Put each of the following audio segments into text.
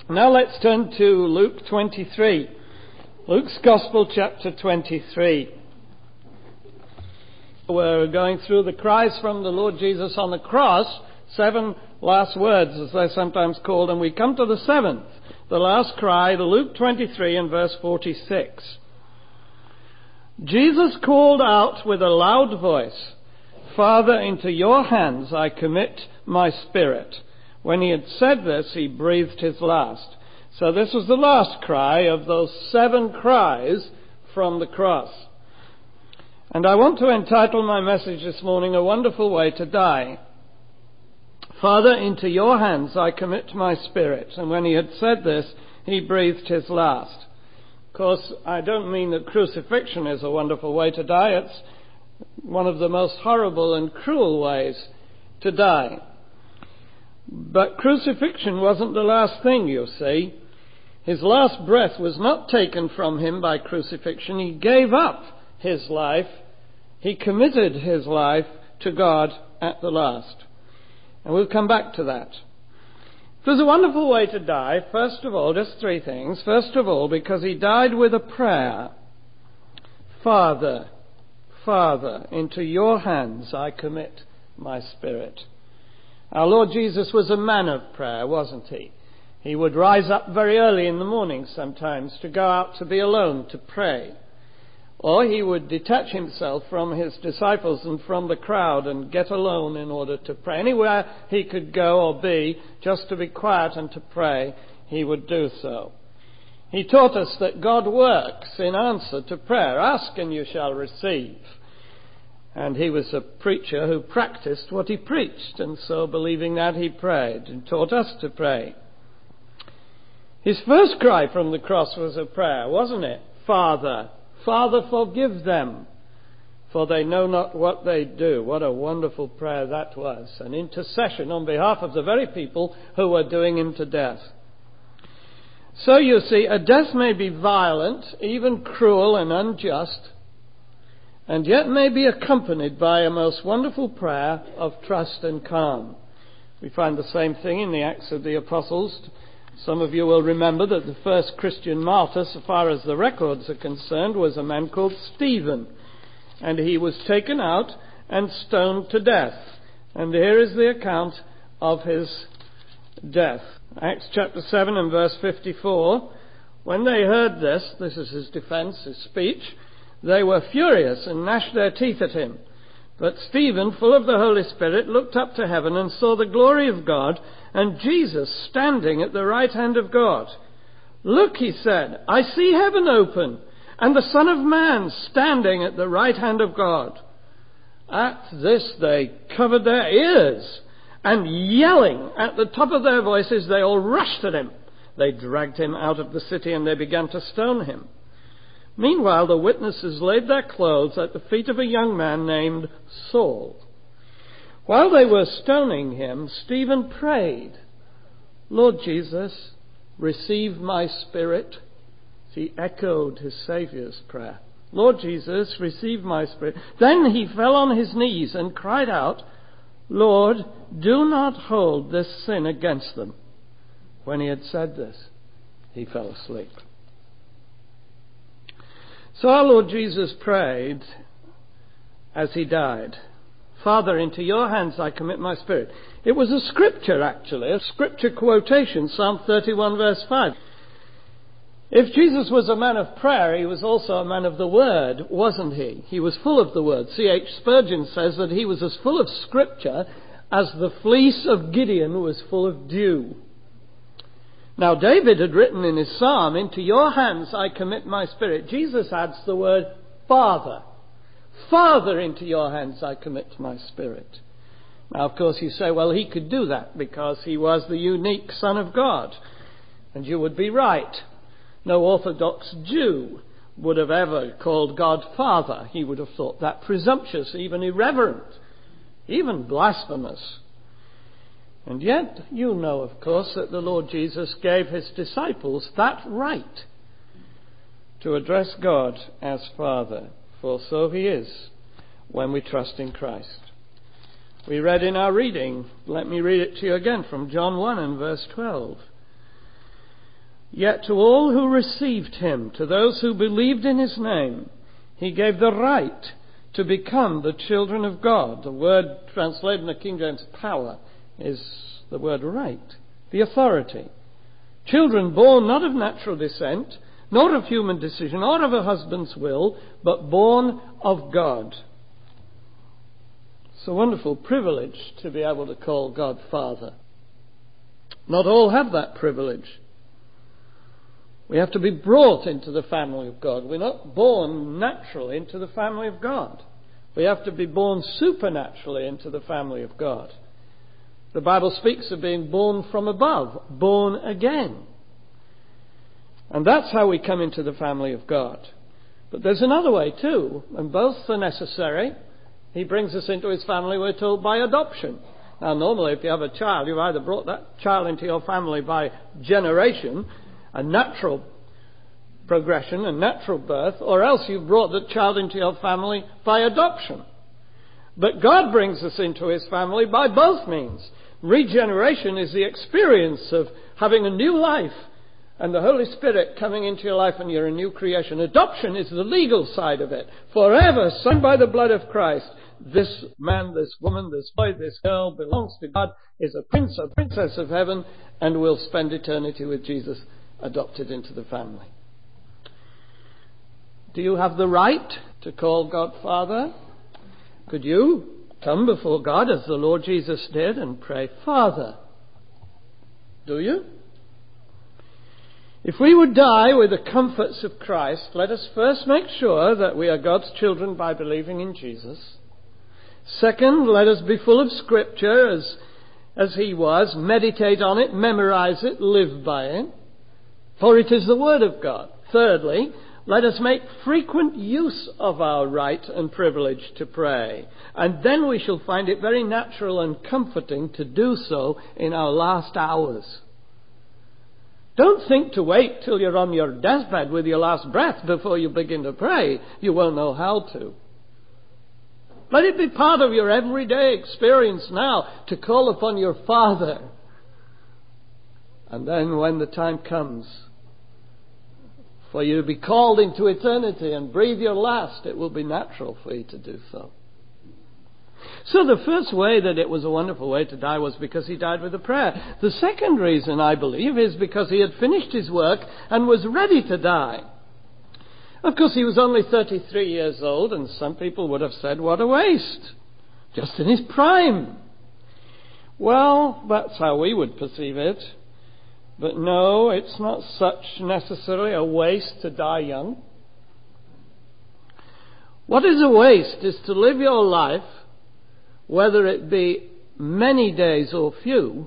Now let's turn to Luke 23. Luke's Gospel, chapter 23. We're going through the cries from the Lord Jesus on the cross, 7 last words as they're sometimes called, and we come to the 7th, the last cry, Luke 23 and verse 46. Jesus called out with a loud voice, "Father, into your hands I commit my spirit." When he had said this, he breathed his last. So this was the last cry of those 7 cries from the cross. And I want to entitle my message this morning, "A Wonderful Way to Die." Father, into your hands I commit my spirit. And when he had said this, he breathed his last. Of course, I don't mean that crucifixion is a wonderful way to die. It's one of the most horrible and cruel ways to die. But crucifixion wasn't the last thing, you see. His last breath was not taken from him by crucifixion. He gave up his life. He committed his life to God at the last. And we'll come back to that. It was a wonderful way to die, first of all, just 3 things. First of all, because he died with a prayer. Father, Father, into your hands I commit my spirit. Our Lord Jesus was a man of prayer, wasn't he? He would rise up very early in the morning sometimes to go out to be alone, to pray. Or he would detach himself from his disciples and from the crowd and get alone in order to pray. Anywhere he could go or be, just to be quiet and to pray, he would do so. He taught us that God works in answer to prayer. Ask and you shall receive. And he was a preacher who practiced what he preached, and so believing that he prayed and taught us to pray. His first cry from the cross was a prayer, wasn't it? Father, Father, forgive them, for they know not what they do. What a wonderful prayer that was. An intercession on behalf of the very people who were doing him to death. So you see, a death may be violent, even cruel and unjust, and yet may be accompanied by a most wonderful prayer of trust and calm. We find the same thing in the Acts of the Apostles. Some of you will remember that the first Christian martyr, so far as the records are concerned, was a man called Stephen. And he was taken out and stoned to death. And here is the account of his death. Acts chapter 7 and verse 54. When they heard this is his defense, his speech, they were furious and gnashed their teeth at him. But Stephen, full of the Holy Spirit, looked up to heaven and saw the glory of God and Jesus standing at the right hand of God. "Look," he said, "I see heaven open and the Son of Man standing at the right hand of God." At this they covered their ears, and yelling at the top of their voices, they all rushed at him. They dragged him out of the city and they began to stone him. Meanwhile, the witnesses laid their clothes at the feet of a young man named Saul. While they were stoning him, Stephen prayed, "Lord Jesus, receive my spirit." He echoed his Saviour's prayer. "Lord Jesus, receive my spirit." Then he fell on his knees and cried out, "Lord, do not hold this sin against them." When he had said this, he fell asleep. So our Lord Jesus prayed as he died, "Father, into your hands I commit my spirit." It was a scripture, actually, a scripture quotation, Psalm 31 verse 5. If Jesus was a man of prayer, he was also a man of the word, wasn't he? He was full of the word. C.H. Spurgeon says that he was as full of scripture as the fleece of Gideon was full of dew. Now, David had written in his psalm, "Into your hands I commit my spirit." Jesus adds the word Father. "Father, into your hands I commit my spirit." Now, of course, you say, well, he could do that because he was the unique Son of God. And you would be right. No Orthodox Jew would have ever called God Father. He would have thought that presumptuous, even irreverent, even blasphemous. And yet, you know, of course, that the Lord Jesus gave his disciples that right to address God as Father, for so he is when we trust in Christ. We read in our reading, let me read it to you again from John 1 and verse 12. Yet to all who received him, to those who believed in his name, he gave the right to become the children of God. The word translated in the King James power is the word right, the authority. Children born not of natural descent, not of human decision, or of a husband's will, but born of God. It's a wonderful privilege to be able to call God Father. Not all have that privilege. We have to be brought into the family of God. We're not born naturally into the family of God. We have to be born supernaturally into the family of God. The Bible speaks of being born from above, born again. And that's how we come into the family of God. But there's another way too, and both are necessary. He brings us into his family, we're told, by adoption. Now normally if you have a child, you've either brought that child into your family by generation, a natural progression, a natural birth, or else you've brought the child into your family by adoption. But God brings us into his family by both means. Regeneration is the experience of having a new life and the Holy Spirit coming into your life and you're a new creation. Adoption is the legal side of it. Forever, signed by the blood of Christ, this man, this woman, this boy, this girl belongs to God, is a prince or princess of heaven, and will spend eternity with Jesus, adopted into the family. Do you have the right to call God Father? Could you come before God as the Lord Jesus did and pray, Father? Do you? If we would die with the comforts of Christ, let us first make sure that we are God's children by believing in Jesus. Second, let us be full of Scripture as he was, meditate on it, memorize it, live by it, for it is the Word of God. Thirdly, let us make frequent use of our right and privilege to pray, and then we shall find it very natural and comforting to do so in our last hours. Don't think to wait till you're on your deathbed with your last breath before you begin to pray. You won't know how to. Let it be part of your everyday experience now to call upon your Father. And then when the time comes for you to be called into eternity and breathe your last, it will be natural for you to do so. So the first way that it was a wonderful way to die was because he died with a prayer. The second reason, I believe, is because he had finished his work and was ready to die. Of course, he was only 33 years old, and some people would have said, what a waste. Just in his prime. Well, that's how we would perceive it. But no, it's not such necessarily a waste to die young. What is a waste is to live your life, whether it be many days or few,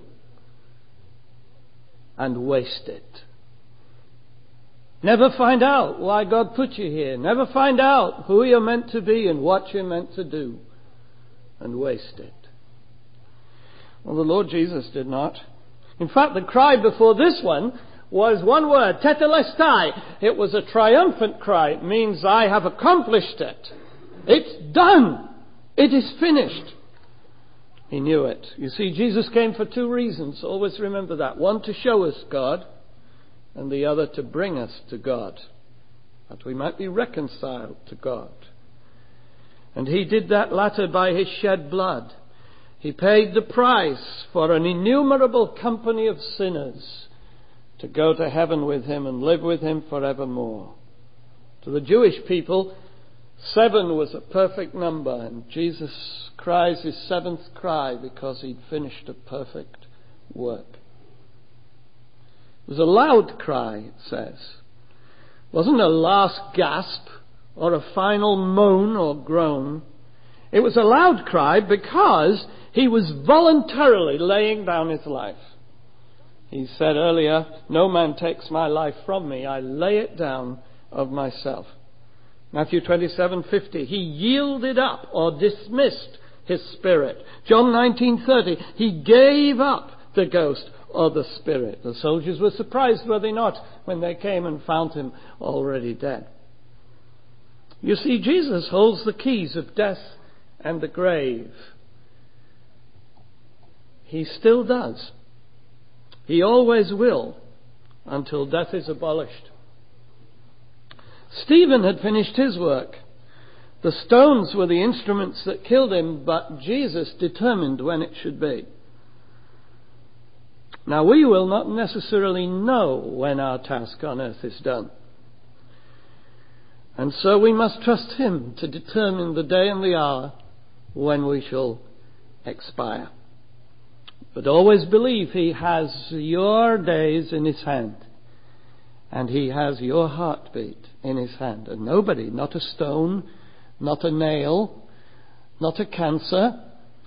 and waste it. Never find out why God put you here. Never find out who you're meant to be and what you're meant to do, and waste it. Well, the Lord Jesus did not. In fact, the cry before this one was one word, tetelestai. It was a triumphant cry. It means I have accomplished it. It's done. It is finished. He knew it. You see, Jesus came for two reasons. Always remember that. One, to show us God, and the other, to bring us to God, that we might be reconciled to God. And he did that latter by his shed blood. He paid the price for an innumerable company of sinners to go to heaven with him and live with him forevermore. To the Jewish people, 7 was a perfect number, and Jesus cries his 7th cry because he'd finished a perfect work. It was a loud cry, it says. It wasn't a last gasp or a final moan or groan. It was a loud cry because he was voluntarily laying down his life. He said earlier, no man takes my life from me. I lay it down of myself. Matthew 27:50, he yielded up or dismissed his spirit. John 19:30, he gave up the ghost or the spirit. The soldiers were surprised, were they not, when they came and found him already dead. You see, Jesus holds the keys of death and the grave. He still does. He always will. until death is abolished. Stephen had finished his work. The stones were the instruments that killed him, but Jesus determined when it should be. Now, we will not necessarily know when our task on earth is done. And so we must trust him to determine the day and the hour when we shall expire. But always believe he has your days in his hand. And he has your heartbeat in his hand. And nobody, not a stone, not a nail, not a cancer,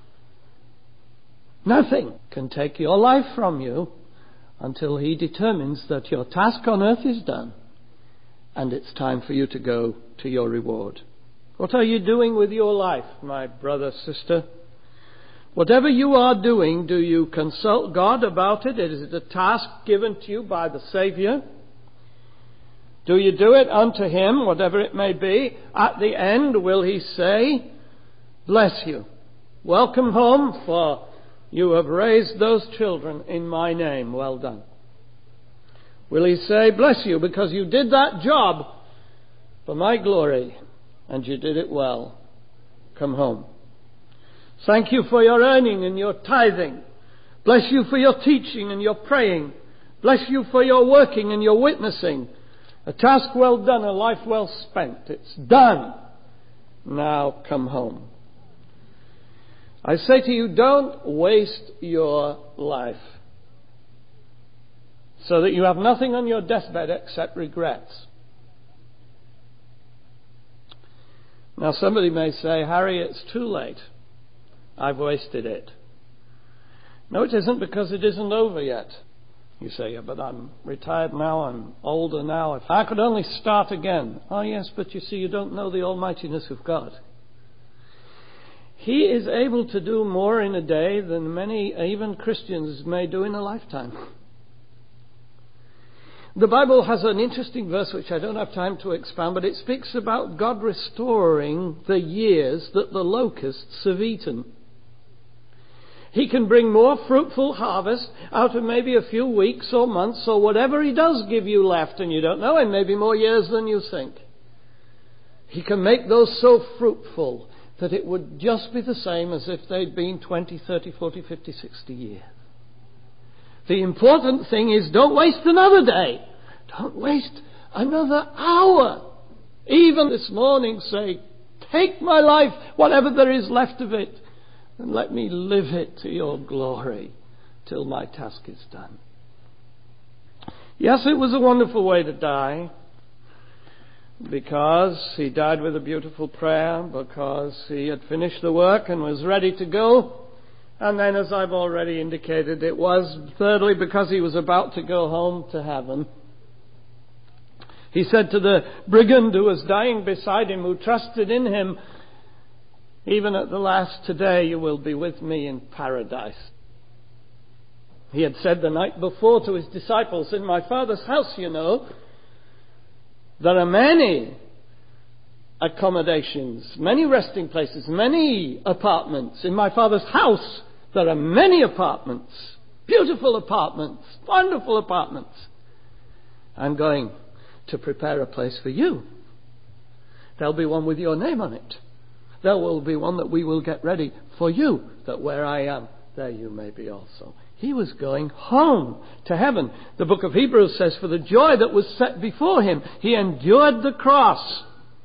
nothing can take your life from you until he determines that your task on earth is done and it's time for you to go to your reward. What are you doing with your life, my brother, sister? Whatever you are doing, do you consult God about it? Is it a task given to you by the Saviour? Do you do it unto him, whatever it may be? At the end, will he say, bless you, welcome home, for you have raised those children in my name, well done? Will he say, bless you, because you did that job for my glory, and you did it well, come home? Thank you for your earning and your tithing. Bless you for your teaching and your praying. Bless you for your working and your witnessing. A task well done, a life well spent. It's done. Now come home. I say to you, don't waste your life so that you have nothing on your deathbed except regrets. Now somebody may say, Harry, it's too late. I've wasted it. No, it isn't, because it isn't over yet. You say, yeah, but I'm retired now, I'm older now. If I could only start again. Oh yes, but you see, you don't know the almightiness of God. He is able to do more in a day than many, even Christians, may do in a lifetime. The Bible has an interesting verse which I don't have time to expound, but it speaks about God restoring the years that the locusts have eaten. He can bring more fruitful harvest out of maybe a few weeks or months or whatever he does give you left, and you don't know, and maybe more years than you think. He can make those so fruitful that it would just be the same as if they'd been 20, 30, 40, 50, 60 years. The important thing is, don't waste another day. Don't waste another hour. Even this morning say, take my life, whatever there is left of it, and let me live it to your glory till my task is done. Yes, it was a wonderful way to die, because he died with a beautiful prayer, because he had finished the work and was ready to go. And then, as I've already indicated, it was thirdly because he was about to go home to heaven. He said to the brigand who was dying beside him, who trusted in him, even at the last, today you will be with me in paradise. He had said the night before to his disciples, in my Father's house, you know, there are many accommodations, many resting places, many apartments. In my Father's house, there are many apartments, beautiful apartments, wonderful apartments. I'm going to prepare a place for you. There'll be one with your name on it. There will be one that we will get ready for you, that where I am, there you may be also. He was going home to heaven. The book of Hebrews says, for the joy that was set before him, he endured the cross.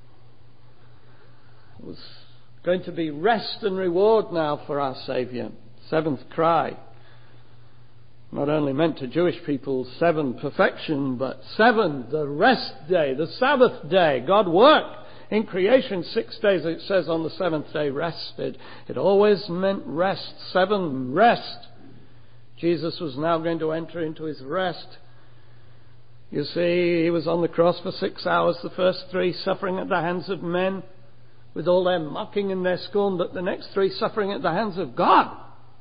It was going to be rest and reward now for our Saviour. Seventh cry. Not only meant to Jewish people, seven, perfection, but seven, the rest day, the Sabbath day. God worked in creation 6 days. It says on the seventh day rested. It always meant rest. Seven, rest. Jesus was now going to enter into his rest. You see, he was on the cross for 6 hours, the first 3 suffering at the hands of men, with all their mocking and their scorn, but the next 3 suffering at the hands of God.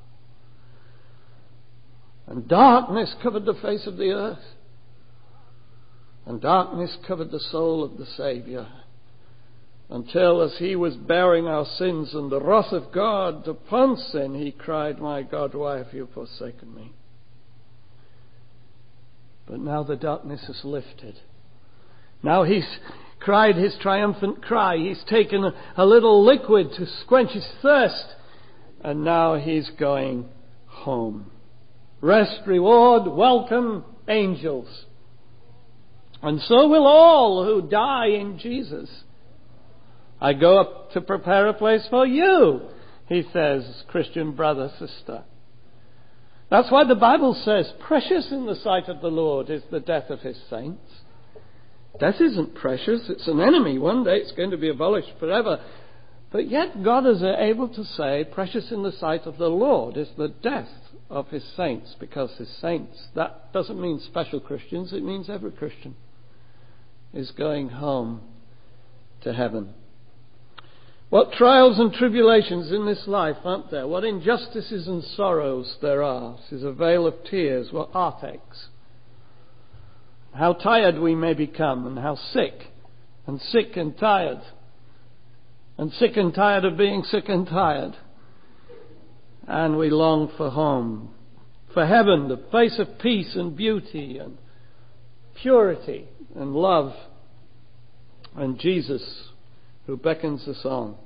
And darkness covered the face of the earth. And darkness covered the soul of the Saviour. Until, as he was bearing our sins and the wrath of God upon sin, he cried, my God, why have you forsaken me? But now the darkness is lifted. Now he's cried his triumphant cry. He's taken a little liquid to quench his thirst. And now he's going home. Rest, reward, welcome, angels. And so will all who die in Jesus. I go up to prepare a place for you, he says, Christian brother, sister. That's why the Bible says, precious in the sight of the Lord is the death of his saints. Death isn't precious, it's an enemy. One day it's going to be abolished forever. But yet God is able to say, precious in the sight of the Lord is the death of his saints, because his saints, that doesn't mean special Christians, it means every Christian is going home to heaven. What trials and tribulations in this life, aren't there? What injustices and sorrows there are. This is a vale of tears, what heartaches. How tired we may become, and how sick and tired. And sick and tired of being sick and tired. And we long for home, for heaven, the place of peace and beauty and purity and love, and Jesus who beckons us on.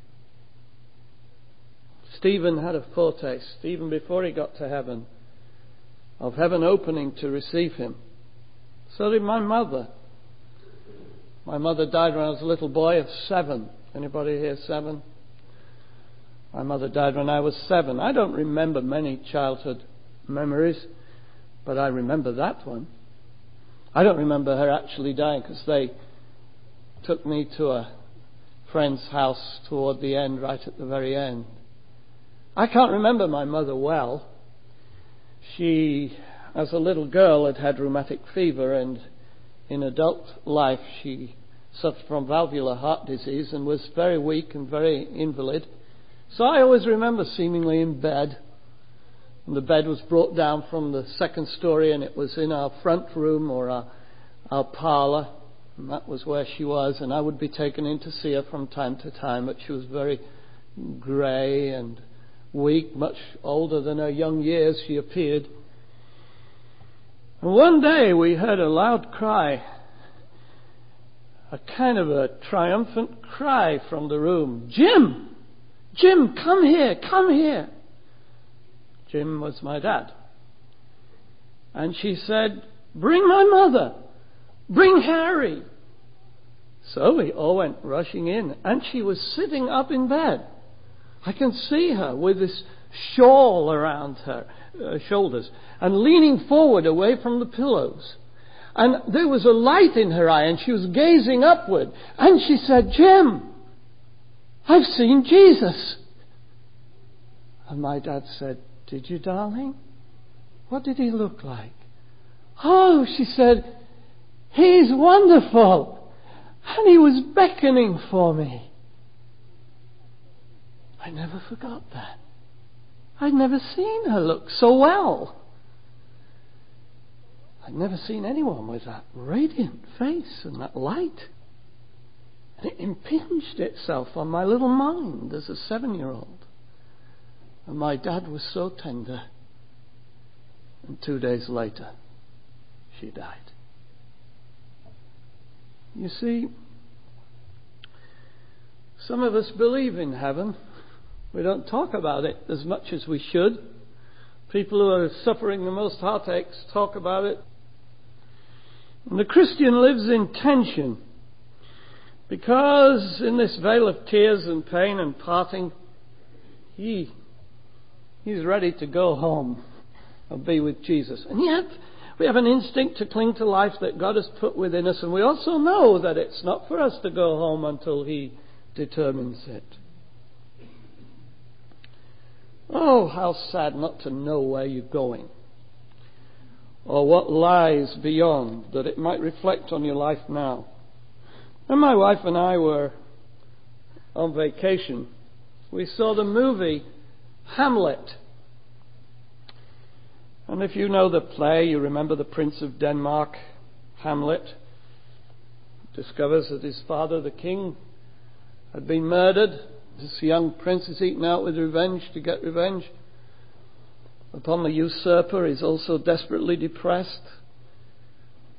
Stephen had a foretaste, even before he got to heaven, of heaven opening to receive him. So did my mother. My mother died when I was a little boy of 7. Anybody here 7? My mother died when I was 7. I don't remember many childhood memories, but I remember that one. I don't remember her actually dying because they took me to a friend's house toward the end, right at the very end. I can't remember my mother well. She, as a little girl, had had rheumatic fever, and in adult life she suffered from valvular heart disease and was very weak and very invalid. So I always remember seemingly in bed. And the bed was brought down from the second story, and it was in our front room or our parlour. And that was where she was, and I would be taken in to see her from time to time, but she was very grey and weak, much older than her young years she appeared. And one day we heard a loud cry, a kind of a triumphant cry from the room. Jim! Jim, come here, come here. Jim was my dad. And she said, bring my mother, bring Harry. So we all went rushing in, and she was sitting up in bed. I can see her with this shawl around her shoulders and leaning forward away from the pillows. And there was a light in her eye, and she was gazing upward. And she said, Jim, I've seen Jesus. And my dad said, did you, darling? What did he look like? Oh, she said, he's wonderful. And he was beckoning for me. I never forgot that. I'd never seen her look so well. I'd never seen anyone with that radiant face and that light. And it impinged itself on my little mind as a 7-year-old. And my dad was so tender. And 2 days later, she died. You see, some of us believe in heaven. We don't talk about it as much as we should. People who are suffering the most heartaches talk about it. And the Christian lives in tension, because in this vale of tears and pain and parting, he's ready to go home and be with Jesus. And yet, we have an instinct to cling to life that God has put within us, and we also know that it's not for us to go home until He determines it. Oh, how sad not to know where you're going, or what lies beyond, that it might reflect on your life now. When my wife and I were on vacation, we saw the movie Hamlet. And if you know the play, you remember the Prince of Denmark, Hamlet, discovers that his father, the king, had been murdered. This young prince is eaten out with revenge to get revenge upon the usurper. He's also desperately depressed.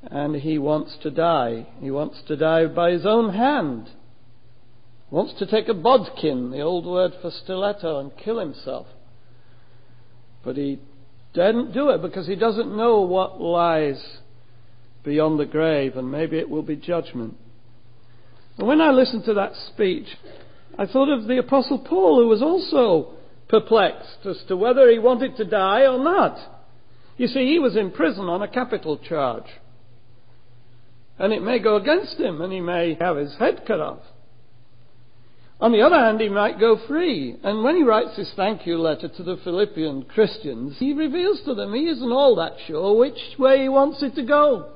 and he wants to die. He wants to die by his own hand. He wants to take a bodkin, the old word for stiletto, and kill himself. But he daren't do it because he doesn't know what lies beyond the grave, and maybe it will be judgment. And when I listened to that speech, I thought of the Apostle Paul, who was also perplexed as to whether he wanted to die or not. You see, he was in prison on a capital charge. And it may go against him, and he may have his head cut off. On the other hand, he might go free. And when he writes his thank you letter to the Philippian Christians, he reveals to them he isn't all that sure which way he wants it to go.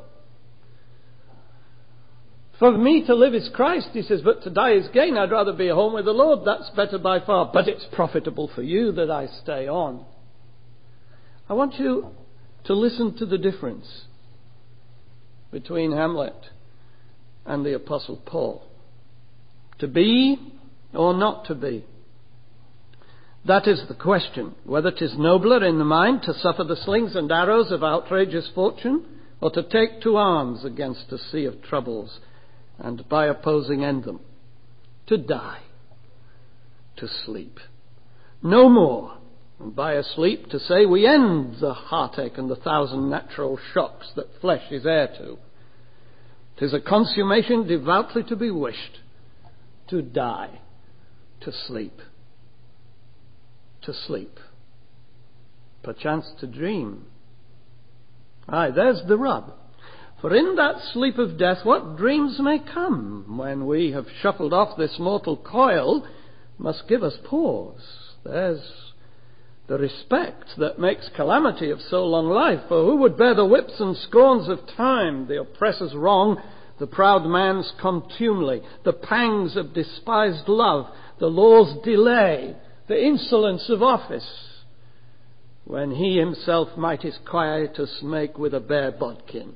For me to live is Christ, he says, but to die is gain. I'd rather be at home with the Lord. That's better by far. But it's profitable for you that I stay on. I want you to listen to the difference between Hamlet and the Apostle Paul. To be or not to be? That is the question. Whether 'tis nobler in the mind to suffer the slings and arrows of outrageous fortune, or to take to arms against a sea of troubles, and by opposing end them. To die. To sleep. No more. And by a sleep to say we end the heartache and the thousand natural shocks that flesh is heir to. 'Tis a consummation devoutly to be wished. To die. To sleep. To sleep. Perchance to dream. Aye, there's the rub. For in that sleep of death, what dreams may come when we have shuffled off this mortal coil must give us pause. There's the respect that makes calamity of so long life. For who would bear the whips and scorns of time, the oppressor's wrong, the proud man's contumely, the pangs of despised love, the law's delay, the insolence of office, when he himself might his quietus make with a bare bodkin?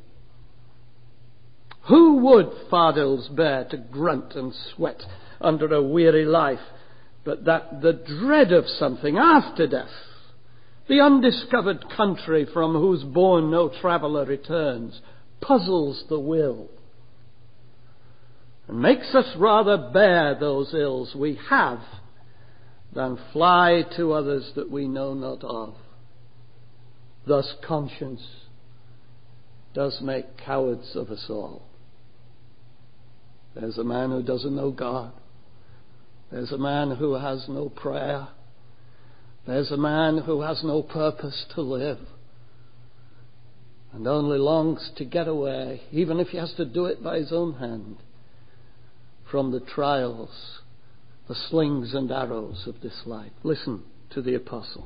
Who would fardels bear to grunt and sweat under a weary life, but that the dread of something after death, the undiscovered country from whose bourne no traveller returns, puzzles the will, and makes us rather bear those ills we have than fly to others that we know not of. Thus conscience does make cowards of us all. There's a man who doesn't know God. There's a man who has no prayer. There's a man who has no purpose to live and only longs to get away, even if he has to do it by his own hand, from the trials, the slings and arrows of this life. Listen to the apostle.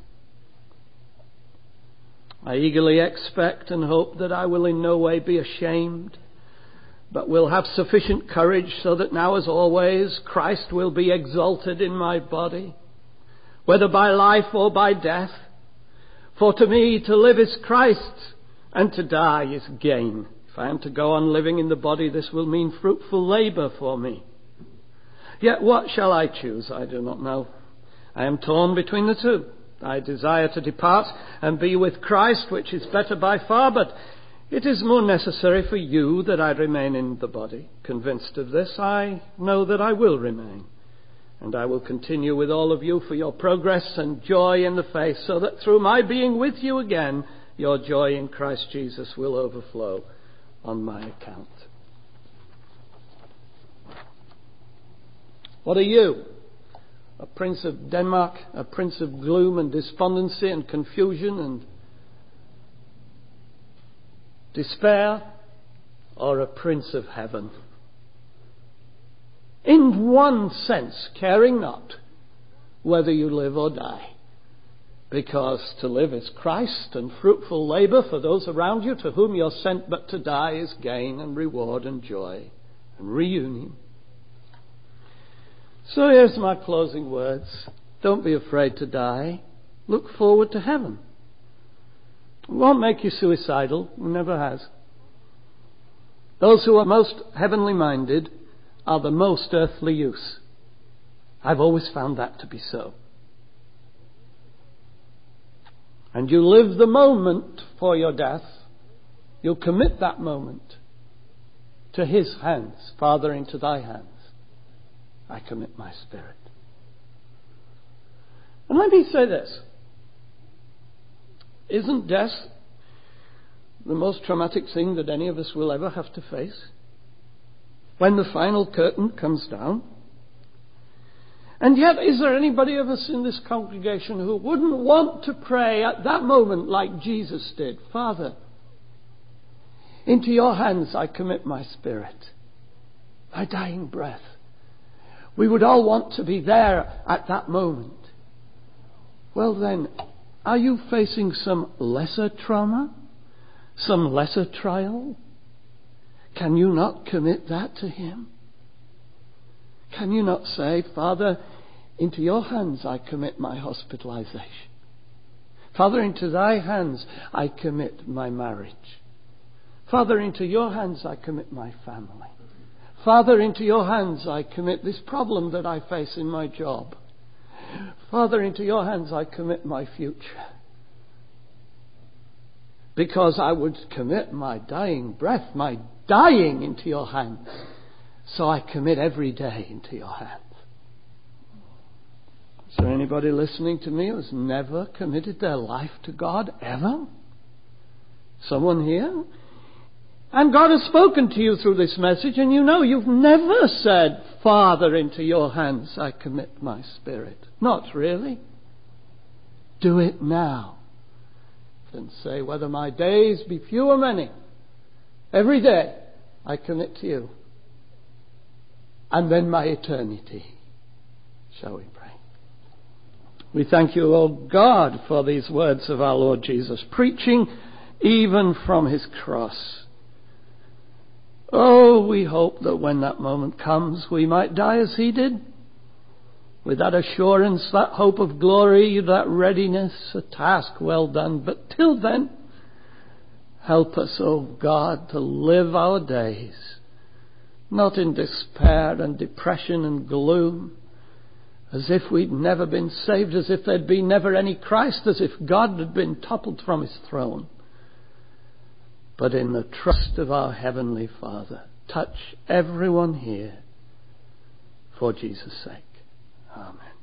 I eagerly expect and hope that I will in no way be ashamed, but will have sufficient courage so that now as always Christ will be exalted in my body, whether by life or by death. For to me to live is Christ, and to die is gain. If I am to go on living in the body, this will mean fruitful labour for me. Yet what shall I choose? I do not know. I am torn between the two. I desire to depart and be with Christ, which is better by far, but it is more necessary for you that I remain in the body. Convinced of this, I know that I will remain, and I will continue with all of you for your progress and joy in the faith, so that through my being with you again, your joy in Christ Jesus will overflow on my account. What are you? A prince of Denmark, a prince of gloom and despondency and confusion and despair, or a prince of heaven? In one sense, caring not whether you live or die, because to live is Christ and fruitful labour for those around you to whom you're sent, but to die is gain and reward and joy and reunion. So here's my closing words. Don't be afraid to die. Look forward to heaven. It won't make you suicidal. It never has. Those who are most heavenly minded are the most earthly use. I've always found that to be so. And you live the moment for your death You'll commit that moment to his hands. Father, into thy hands I commit my spirit. And let me say this. Isn't death the most traumatic thing that any of us will ever have to face? When the final curtain comes down? And yet, is there anybody of us in this congregation who wouldn't want to pray at that moment like Jesus did? Father, into your hands I commit my spirit, my dying breath. We would all want to be there at that moment. Well then, are you facing some lesser trauma? Some lesser trial? Can you not commit that to him? Can you not say, Father, into your hands I commit my hospitalization. Father, into thy hands I commit my marriage. Father, into your hands I commit my family. Father, into your hands I commit this problem that I face in my job. Father, into your hands I commit my future. Because I would commit my dying breath, my dying into your hands. So I commit every day into your hands. Is there anybody listening to me who's never committed their life to God ever? Someone here? And God has spoken to you through this message, and you know you've never said, Father, into your hands I commit my spirit. Not really. Do it now. And say, whether my days be few or many, every day I commit to you. And then my eternity. Shall we pray? We thank you, O God, for these words of our Lord Jesus, preaching even from his cross. Oh, we hope that when that moment comes, we might die as he did. With that assurance, that hope of glory, that readiness, a task well done. But till then, help us, O God, to live our days, not in despair and depression and gloom, as if we'd never been saved, as if there'd been never any Christ, as if God had been toppled from his throne. But in the trust of our Heavenly Father, touch everyone here for Jesus' sake. Amen.